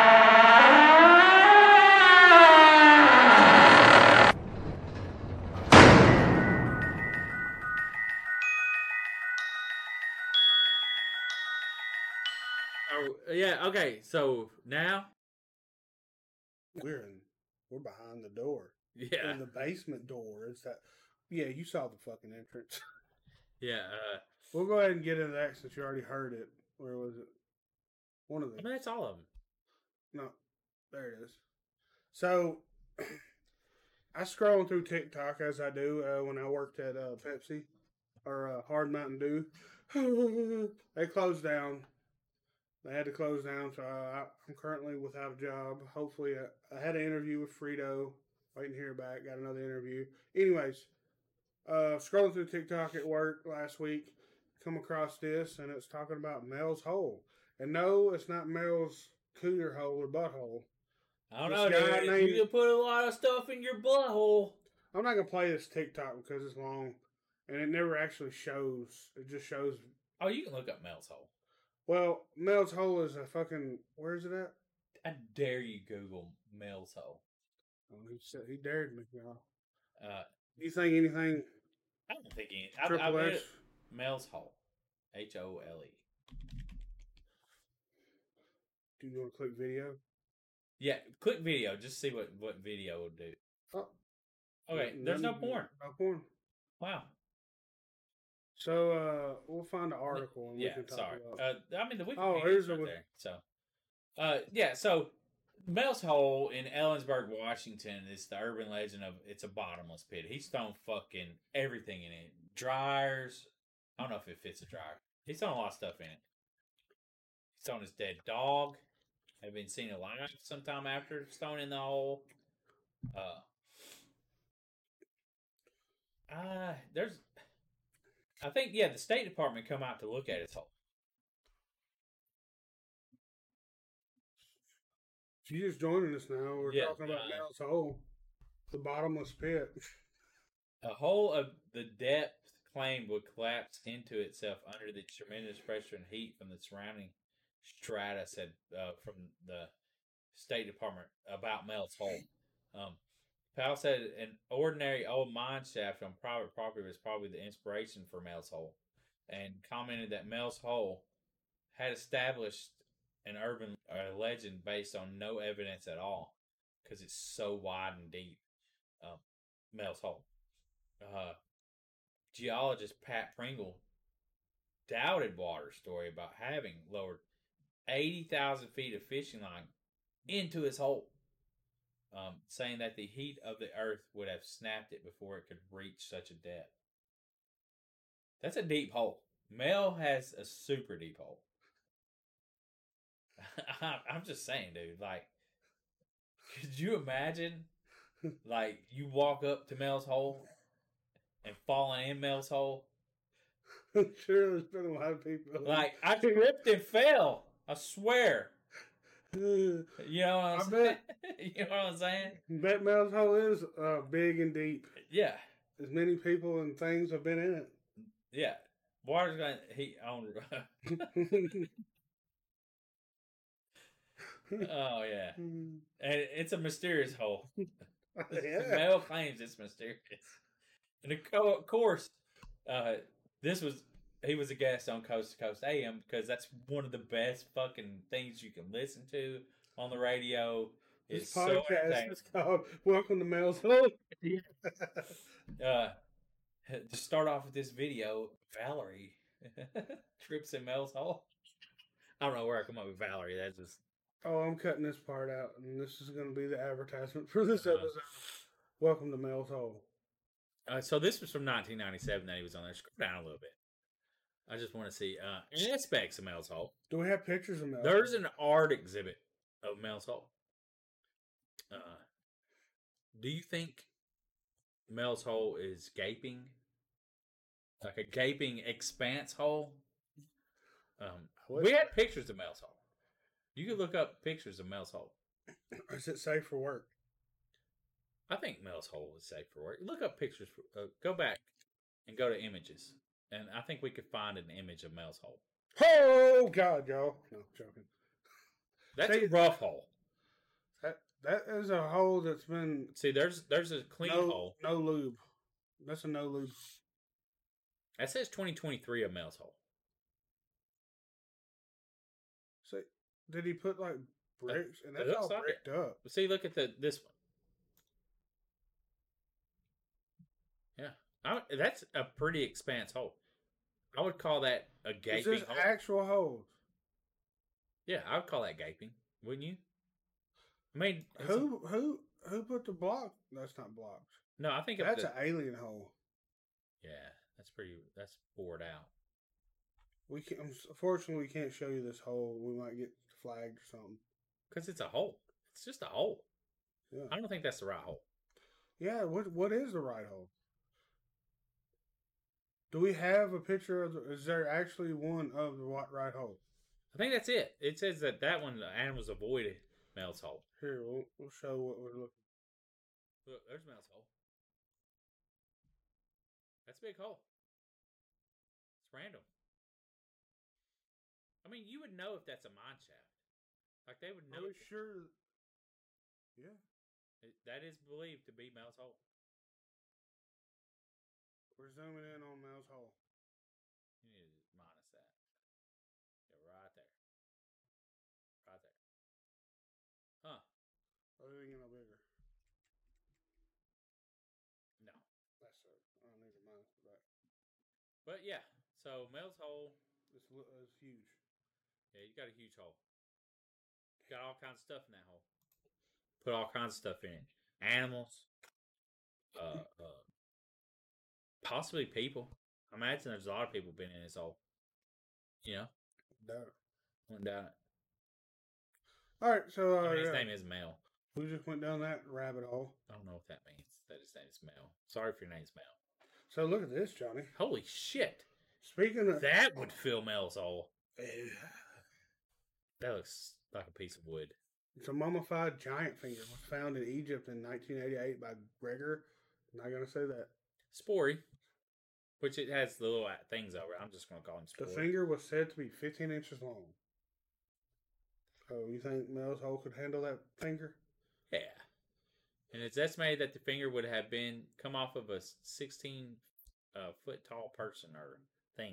are, yeah. Okay. So now, we're in, we're behind the door. yeah, In the basement door. It's that. Yeah, you saw the fucking entrance. yeah. Uh, We'll go ahead and get into that since you already heard it. Where was it? One of I them. mean, that's all of them. No, there it is. So, I scrolling through TikTok as I do uh, when I worked at uh, Pepsi or uh, Hard Mountain Dew. They closed down. They had to close down, so I, I'm currently without a job. Hopefully, I, I had an interview with Frito. Waiting to hear back. Got another interview. Anyways, uh, scrolling through TikTok at work last week, come across this, and it's talking about Mel's hole. And no, it's not Mel's cooter hole or butthole. I don't This know, guy dude. named- You can put a lot of stuff in your butthole. I'm not gonna play this TikTok because it's long, and it never actually shows. It just shows. Oh, you can look up Mel's hole. Well, Mel's hole is a fucking. Where is it at? I dare you Google Mel's hole. Oh, he said he dared me, y'all. Uh, Do you think anything? I don't think any. I, I Triple mean, X. Mel's hole. H O L E. Do you want to click video? Yeah, click video. Just see what, what video will do. Oh, Okay, there's no porn. No porn. Wow. So uh, we'll find an article and we Yeah, can talk sorry. about. Uh, I mean, the Wikipedia Oh, is here's right the- there. So, uh, yeah, so Mel's Hole in Ellensburg, Washington is the urban legend of it's a bottomless pit. He's thrown fucking everything in it. Dryers. I don't know if it fits a dryer. He's thrown a lot of stuff in it. He's thrown his dead dog. Have been seen alive sometime after stone in the hole. Uh, uh, there's, I think, yeah, the State Department come out to look at his hole. If you're just joining us now, we're Yeah, talking about uh, Mel's Hole, the bottomless pit. A hole of the depth claimed would collapse into itself under the tremendous pressure and heat from the surrounding strata, said uh, from the State Department about Mel's Hole. Um, Powell said an ordinary old mine shaft on private property was probably the inspiration for Mel's Hole, and commented that Mel's Hole had established an urban uh, legend based on no evidence at all because it's so wide and deep. Um, Mel's Hole. Uh, geologist Pat Pringle doubted Waters' story about having lowered eighty thousand feet of fishing line into his hole, um, saying that the heat of the earth would have snapped it before it could reach such a depth. That's a deep hole. Mel has a super deep hole. I'm just saying, dude. Like, could you imagine? Like, you walk up to Mel's Hole and falling in Mel's Hole. I'm sure there's been a lot of people. Like, I tripped and fell. I swear. You know what I'm I saying? bet. You know what I'm saying? Bet Mel's Hole is uh, big and deep. Yeah, As many people and things have been in it. yeah. Water's going to heat on. Oh yeah, and it's a mysterious hole. Yeah. Mel claims it's mysterious, and of course, uh, this was he was a guest on Coast to Coast A M because that's one of the best fucking things you can listen to on the radio. This It's so podcast entertaining. is called Welcome to Mel's Hole. Uh, to start off with this video, Valerie trips in Mel's Hole. I don't know where I come up with Valerie. That's just. Oh, I'm cutting this part out, and this is going to be the advertisement for this Uh, episode. Welcome to Mel's Hole. Uh, so this was from nineteen ninety-seven that he was on there. Scroll down a little bit. I just want to see uh, aspects of Mel's Hole. Do we have pictures of Mel's There's an art exhibit of Mel's Hole. Uh, do you think Mel's Hole is gaping? Like a gaping expanse hole? Um, What- we had pictures of Mel's Hole. You can look up pictures of Mel's Hole. Is it safe for work? I think Mel's Hole is safe for work. Look up pictures. For, uh, go back and go to images. And I think we could find an image of Mel's Hole. Oh, God, y'all. No, joking. That's See- a rough hole. That That is a hole that's been See, there's there's a clean no, hole. no lube. That's a no lube. That says twenty twenty-three of Mel's Hole. See, did he put like bricks? And it that's looks all like it. bricked up. But see, look at the this one. Yeah, I, that's a pretty expanse hole. I would call that a Is gaping this hole. actual holes? Yeah, I would call that gaping, wouldn't you? I mean, it's a- Who who who put the block? That's not blocked. no, I think if That's the- an alien hole. yeah, that's pretty. That's bored out. We can unfortunately we can't show you this hole. We might get flagged or something. Because it's a hole. It's just a hole. Yeah. I don't think that's the right hole. Yeah. What what is the right hole? Do we have a picture of? The, is there actually one of the what right hole? I think that's it. It says that that one, the animals avoided Mel's hole. Here, we'll, we'll show what we're looking. Look, there's Mel's hole. That's a big hole. It's random. I mean, you would know if that's a mine shaft. Like, they would know. Are we sure? Yeah. It, that is believed to be Mel's hole. We're zooming in on Mel's hole. You need to minus that. Yeah, right there. Right there. Huh. Oh, we can get no bigger. No. That's a. I don't need a minus for that. But yeah, so Mel's hole. It's, li- it's huge. Yeah, you got a huge hole. Got all kinds of stuff in that hole. put all kinds of stuff in it. Animals, uh, uh, possibly people. I imagine there's a lot of people been in this hole. You know, No. went down it. All right, so uh, I mean, his yeah, name is Mel. we just went down that rabbit hole. I don't know what that means. That his name is Mel. Sorry if your name's Mel. So look at this, Johnny. Holy shit! Speaking of That would fill Mel's hole. That looks like a piece of wood. it's a mummified giant finger was found in Egypt in nineteen eighty-eight by Gregor. I'm not gonna say that. Spory, which it has the little things over it. I'm just going to call him The Spory. finger was said to be fifteen inches long. Oh, you think Mel's hole could handle that finger? Yeah. And it's estimated that the finger would have been come off of a sixteen uh, foot tall person or thing.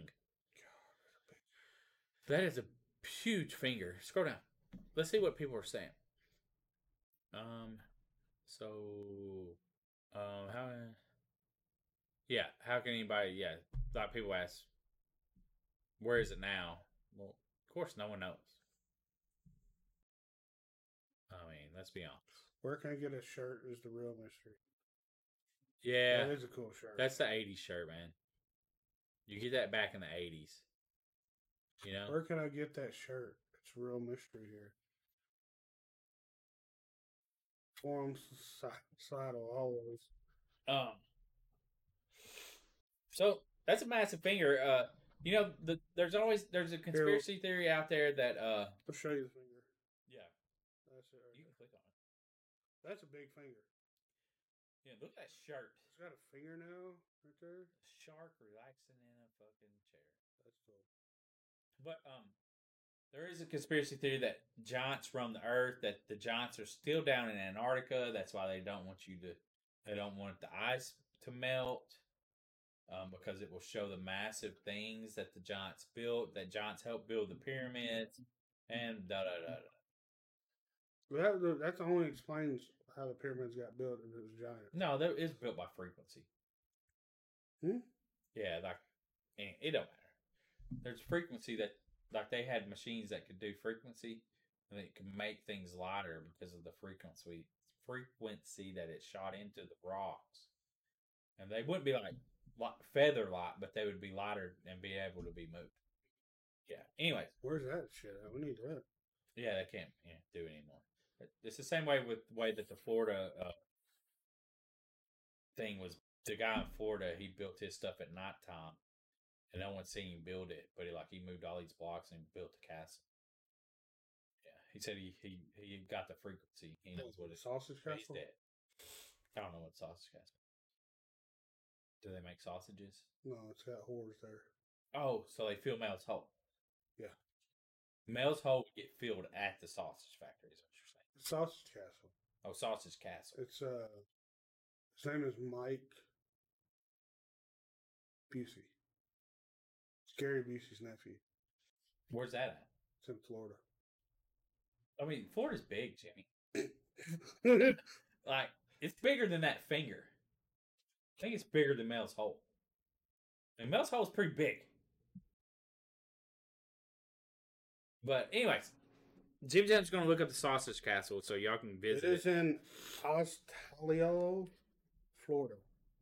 That is a huge finger. Scroll down. Let's see what people are saying. Um, so, um, how? Yeah, how can anybody? Yeah, a lot of people ask, where is it now? Well, of course, no one knows. I mean, let's be honest. Where can I get a shirt is the real mystery. Yeah, That is a cool shirt. that's the eighties shirt, man. You get that back in the eighties. You know? Where can I get that shirt? It's a real mystery here. Forums, societal, always. Um. So that's a massive finger. Uh, you know, the there's always there's a conspiracy theory out there that uh. I'll show you the finger. Yeah, That's it. Right you can there. click on it. That's a big finger. Yeah, look at that shirt. It's got a fingernail right there. Shark relaxing in a fucking chair. That's cool. But um, there is a conspiracy theory that giants roam the earth. That the giants are still down in Antarctica. That's why they don't want you to. They don't want the ice to melt. Um, because it will show the massive things that the giants built. That giants helped build the pyramids, and da da da da. Well, that that only explains how the pyramids got built if it was giant. No, that is built by frequency. Hmm? Yeah, like it it don't matter. There's frequency that like they had machines that could do frequency and it could make things lighter because of the frequency frequency that it shot into the rocks. And they wouldn't be like, like feather light, but they would be lighter and be able to be moved. Yeah. Anyways, Where's that shit at? We need that. yeah, they can't yeah, do it anymore. It's the same way with the way that the Florida uh, thing was. The guy in Florida, he built his stuff at nighttime, and no one seen him build it. But he like he moved all these blocks and built the castle. Yeah, he said he he, he got the frequency. He knows what it's Sausage based castle? at. I don't know what sausage castle. Do they make sausages? No, it's got whores there. Oh, so they fill Mel's Hole. Yeah. Mel's Hole would get filled at the sausage factory, is what you're saying. Sausage castle. Oh, Sausage Castle. It's uh, his name is Mike Busey. It's Gary Busey's nephew. Where's that at? It's in Florida. I mean, Florida's big, Jimmy. Like, it's bigger than that finger. I think it's bigger than Mel's Hole. And Mel's Hole is pretty big. But, anyways, Jim Jam's going to look up the Sausage Castle so y'all can It visit is it. in Ostalio, Florida.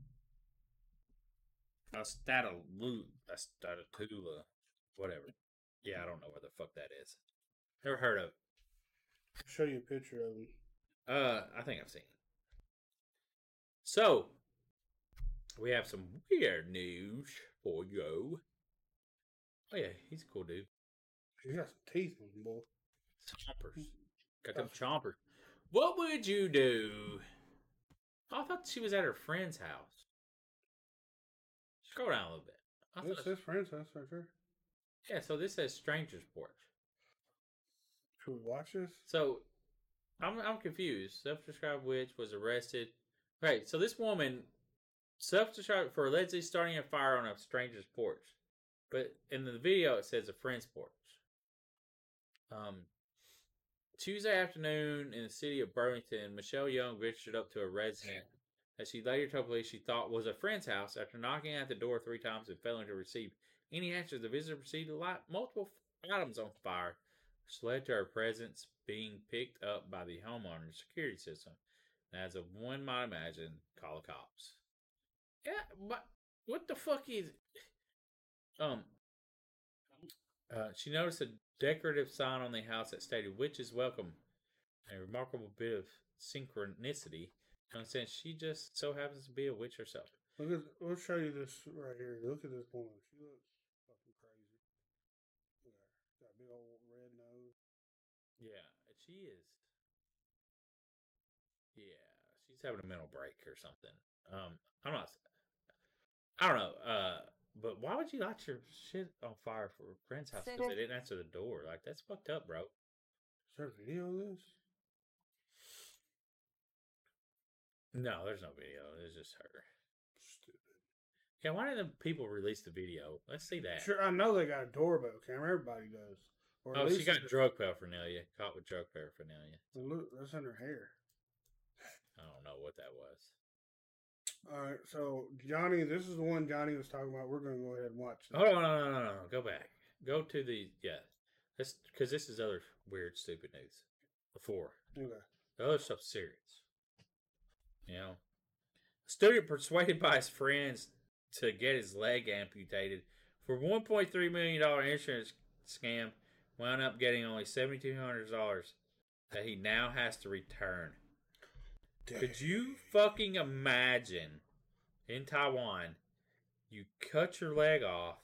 Astatalu, Astatatula, whatever. Yeah, I don't know where the fuck that is. Never heard of it. I'll show you a picture of him. Uh, I think I've seen it. So, we have some weird news for you. Oh yeah, he's a cool dude. He got some teeth on him, boy. Chompers. Got them chompers. What would you do? I thought she was at her friend's house. Scroll down a little bit. I This thought, is his friend's house right there. yeah, so this says stranger's porch. Should we watch this? So, I'm I'm confused. Self-described witch was arrested. Right, so this woman self-described for allegedly starting a fire on a stranger's porch, but in the video it says a friend's porch. Um, Tuesday afternoon in the city of Burlington, Michelle Young ventured up to a resident that she later told police she thought was a friend's house. After knocking at the door three times and failing to receive any answers, the visitor proceeded to light multiple items on fire, which led to her presence being picked up by the homeowner's security system. And as a one might imagine, call the cops. Yeah, but what the fuck is? Um, uh, she noticed a decorative sign on the house that stated "Witches Welcome," a remarkable bit of synchronicity. And since she just so happens to be a witch herself. Look at, we'll show you this right here. Look at this woman. She looks fucking crazy. Look at her. Got a big old red nose. Yeah, she is. Yeah, she's having a mental break or something. Um, I'm not. I don't know. Uh, but why would you light your shit on fire for a friend's house because they didn't answer the door? Like that's fucked up, bro. Is there a video of this? No, there's no video. It's just her. Stupid. Yeah, why didn't the people release the video? Let's see that. Sure, I know they got a doorbell camera. Everybody does. Or at Oh, she least- got drug paraphernalia. Caught with drug paraphernalia. Look, that's in her hair. I don't know what that was. All right, so Johnny, this is the one Johnny was talking about. We're going to go ahead and watch this. Hold on, no, no, no, no, no. Go back. Go to the yeah. That's because this is other weird, stupid news. Before Okay. the other stuff's serious. You know, a student persuaded by his friends to get his leg amputated for one point three million dollar insurance scam wound up getting only seventy two hundred dollars that he now has to return. Could you fucking imagine in Taiwan, you cut your leg off,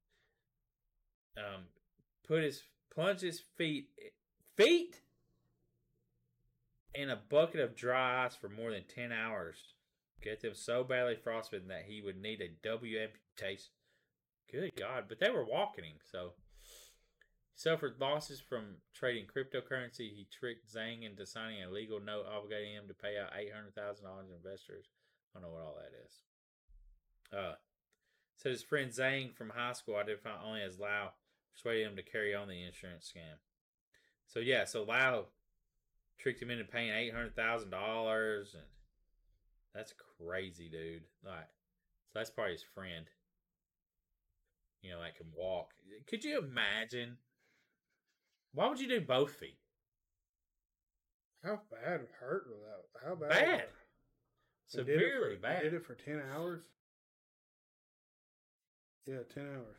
um, put his plunge his feet feet in a bucket of dry ice for more than ten hours, get them so badly frostbitten that he would need a W amputation. Good God! But they were walking him, so he suffered losses from trading cryptocurrency. He tricked Zhang into signing a legal note obligating him to pay out eight hundred thousand dollars to investors. I don't know what all that is. Uh, said his friend Zhang from high school, identified only as Lau, persuaded him to carry on the insurance scam. So yeah, so Lau tricked him into paying eight hundred thousand dollars, and that's crazy, dude. Like, so that's probably his friend. You know, that can walk. Could you imagine? Why would you do both feet? How bad hurt was that? How bad? Bad. They did it Severely for- bad. They did it for ten hours. Yeah, ten hours.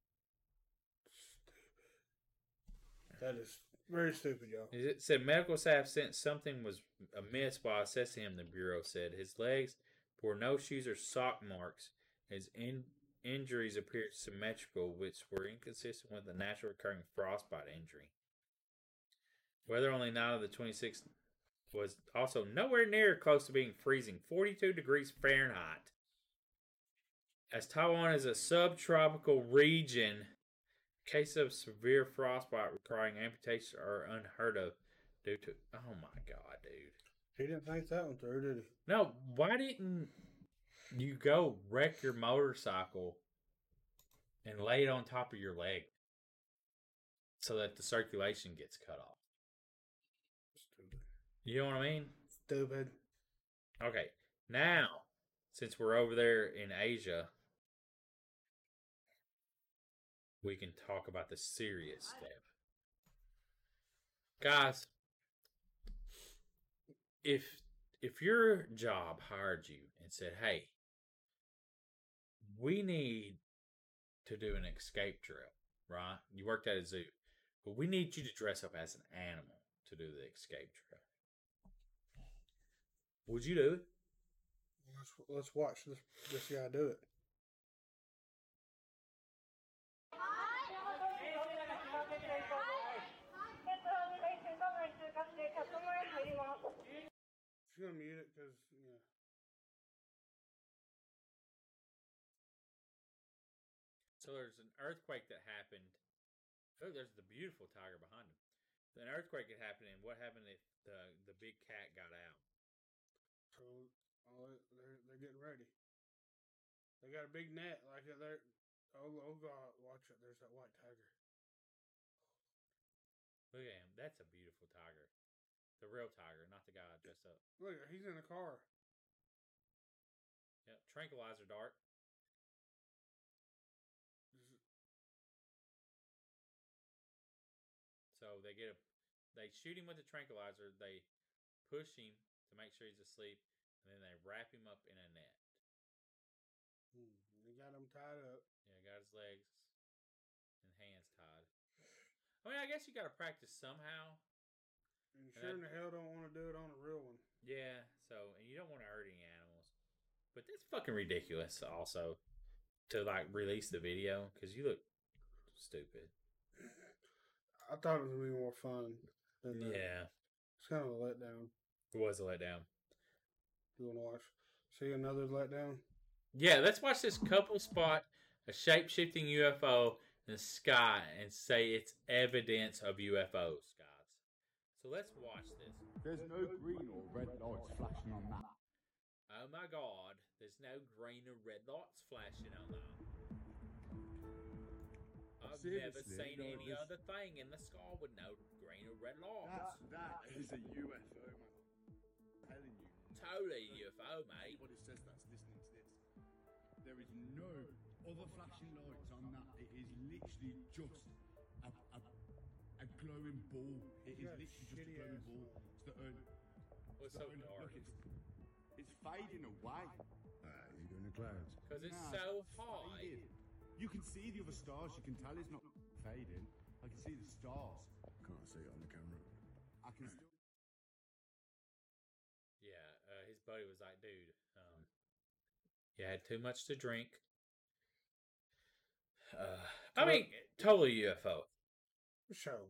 Stupid. That is very stupid, y'all. It said medical staff sensed something was amiss while assessing him, the Bureau said. His legs bore no shoes or sock marks. His in- injuries appeared symmetrical, which were inconsistent with the natural occurring frostbite injury. Weather on the night of the twenty-sixth was also nowhere near close to being freezing, forty-two degrees Fahrenheit. As Taiwan is a subtropical region, cases of severe frostbite requiring amputation are unheard of due to... Oh my God, dude. He didn't think that one through, did he? No, why didn't you go wreck your motorcycle and lay it on top of your leg so that the circulation gets cut off? Stupid. You know what I mean? Stupid. Okay, now, since we're over there in Asia, we can talk about the serious stuff. Guys, if if your job hired you and said, hey, we need to do an escape drill, right? You worked at a zoo, but we need you to dress up as an animal to do the escape drill. Would you do it? Let's, let's watch this, this guy do it. She's gonna mute it because yeah. So there's an earthquake that happened. Oh, there's the beautiful tiger behind him. An earthquake had happened, and what happened if the the big cat got out? So oh, they're they're getting ready. They got a big net like they're. Oh, oh God! Watch it. There's that white tiger. Look at him. That's a beautiful tiger. The real tiger, not the guy dressed up. Look, he's in the car. Yep. Tranquilizer dart. So they get a, they shoot him with a tranquilizer. They push him to make sure he's asleep, and then they wrap him up in a net. Hmm. They got him tied up. Yeah, got his legs and hands tied. I mean, I guess you got to practice somehow. And sure in the hell don't want to do it on a real one. Yeah, so, and you don't want to hurt any animals. But that's fucking ridiculous also to, like, release the video because you look stupid. I thought it was going to be more fun than that. Yeah. It's kind of a letdown. It was a letdown. You want to watch? See another letdown? Yeah, let's watch this couple spot a shape-shifting U F O in the sky and say it's evidence of U F Os, guys. So let's watch this. There's no green or red lights flashing on that. Oh my god, there's no green or red lights flashing on that. I've never Seriously, seen no, any this- other thing in the sky with no green or red lights. That, that is a U F O, man. I'm telling you. Totally U F O, mate. Anybody says that's listening to this. There is no other flashing lights on that. It is literally just a, a, a glowing ball. It is Yeah, literally just a shitty glowing ass ball. light. It's the earth. What's so dark? Look, it's, it's fading away. Ah, you're doing the clouds. Because it's Nah, so it's high. fading. You can see the other stars. You can tell it's not fading. I can see the stars. Can't see it on the camera. I can still. Yeah, uh, his buddy was like, dude, um, you had too much to drink. Uh, I mean, totally U F O. Show.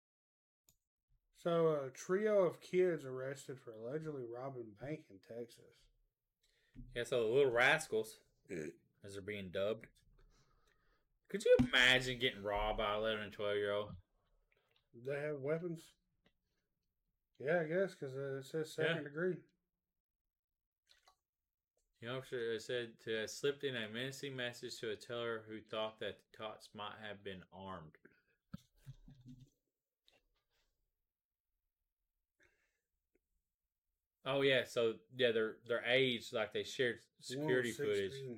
So, a trio of kids arrested for allegedly robbing bank in Texas. Yeah, so the Little Rascals, as they're being dubbed. Could you imagine getting robbed by an eleven and twelve year old? They have weapons? Yeah, I guess, because uh, it says second Yeah. degree. The officer said to have slipped in a menacing message to a teller who thought that the tots might have been armed. Oh yeah, so yeah, their their age, like they shared security One footage. sixteen.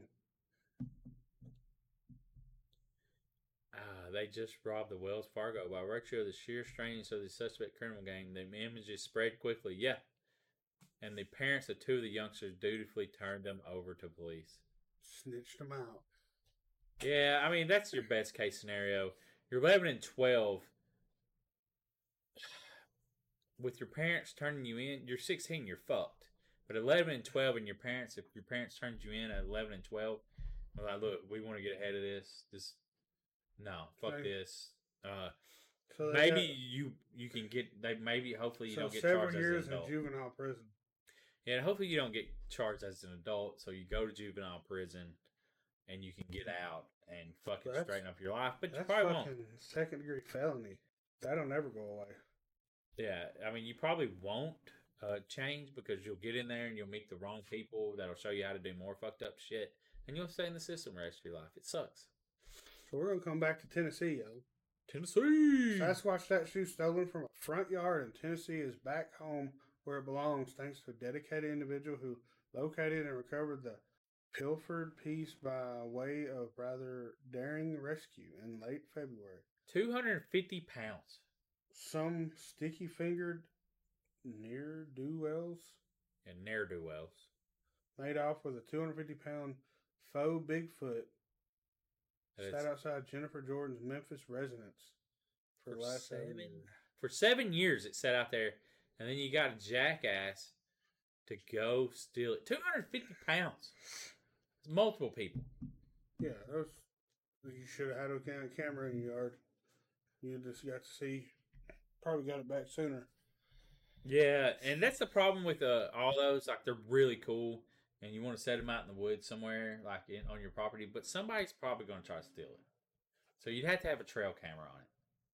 Ah, they just robbed the Wells Fargo. By virtue of the sheer strangeness of the suspect criminal gang, the images spread quickly. Yeah. And the parents of two of the youngsters dutifully turned them over to police. Snitched them out. Yeah, I mean, that's your best case scenario. You're eleven and twelve. With your parents turning you in, you're sixteen, you're fucked. But eleven and twelve, and your parents, if your parents turned you in at eleven and twelve, they're like, look, we want to get ahead of this. This, no, fuck Okay. this. Uh, So they maybe got- you you can get, they maybe, hopefully you so don't get several charged as years an in adult. juvenile prison. Yeah, hopefully you don't get charged as an adult, so you go to juvenile prison and you can get out and fucking That's- straighten up your life. But you That's probably fucking won't. second degree felony. That'll never go away. Yeah, I mean, you probably won't uh, change because you'll get in there and you'll meet the wrong people that'll show you how to do more fucked up shit, and you'll stay in the system the rest of your life. It sucks. So we're gonna come back to Tennessee, yo. Tennessee. Sasquatch statue stolen from a front yard in Tennessee is back home where it belongs, thanks to a dedicated individual who located and recovered the pilfered piece by way of rather daring rescue in late February. two hundred fifty pounds. Some sticky-fingered ne'er-do-wells And ne'er-do-wells. made off with a two hundred fifty pound faux Bigfoot And sat it's- outside Jennifer Jordan's Memphis residence for, the For last seven seven- years. For seven years, it sat out there, and then you got a jackass to go steal it. two hundred fifty pounds. It's multiple people. Yeah, those you should have had a cam- camera in your yard. You just got to see. Probably got it back sooner. Yeah, and that's the problem with uh, all those. Like, they're really cool, and you want to set them out in the woods somewhere, like in, on your property, but somebody's probably going to try to steal it. So you'd have to have a trail camera on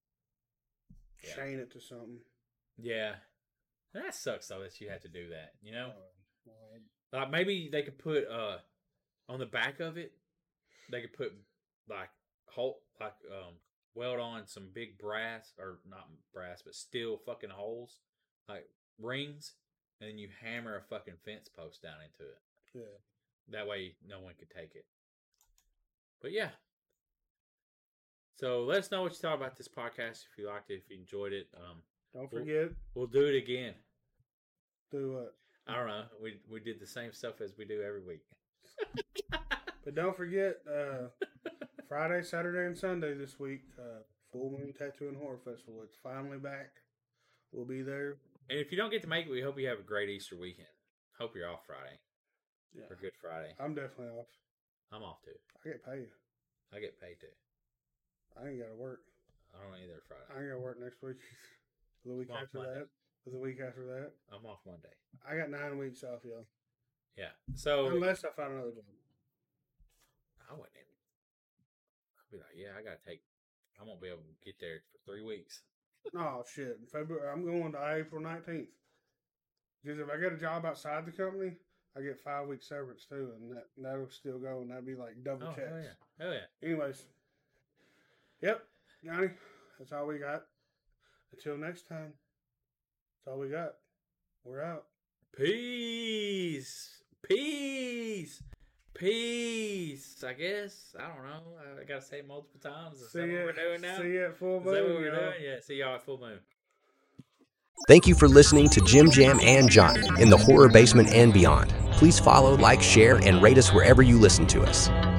it. Yeah. Chain it to something. Yeah. And that sucks, though, that you have to do that, you know? Uh, well, Like, maybe they could put, uh, on the back of it, they could put, like, hole, like, um, weld on some big brass, or not brass, but steel fucking holes, like rings, and then you hammer a fucking fence post down into it. yeah. That way, no one could take it. But yeah. So let us know what you thought about this podcast. If you liked it, if you enjoyed it, um, Don't We'll- forget, we'll do it again. do what? I don't know. We we did the same stuff as we do every week. But don't forget, uh, Friday, Saturday, and Sunday this week, uh, Full Moon Tattoo and Horror Festival. It's finally back. We'll be there. And if you don't get to make it, we hope you have a great Easter weekend. Hope you're off Friday Yeah, or Good Friday. I'm definitely off. I'm off too. I get paid. I get paid too. I ain't got to work. I don't either Friday. I ain't got to work next week. The week I'm off after Monday. that. The week after that. I'm off Monday. I got nine weeks off, y'all. Yeah. So Unless I find another job. I wouldn't even. I'd be like, yeah, I gotta take. I won't be able to get there for three weeks. Oh shit! In February, I'm going to April nineteenth. Because if I get a job outside the company, I get five weeks severance too, and that that'll still go, and that'd be like double Oh checks. hell yeah! Hell yeah! Anyways, yep, Johnny, that's all we got. Until next time, that's all we got. We're out. Peace, peace, peace. I guess I don't know. I gotta say it multiple times. Is See that what ya. we're doing now? See ya at full Is moon. that what we're y'all. doing? Yeah. See y'all at full moon. Thank you for listening to Jim Jam and Johnny in the Horror Basement and beyond. Please follow, like, share, and rate us wherever you listen to us.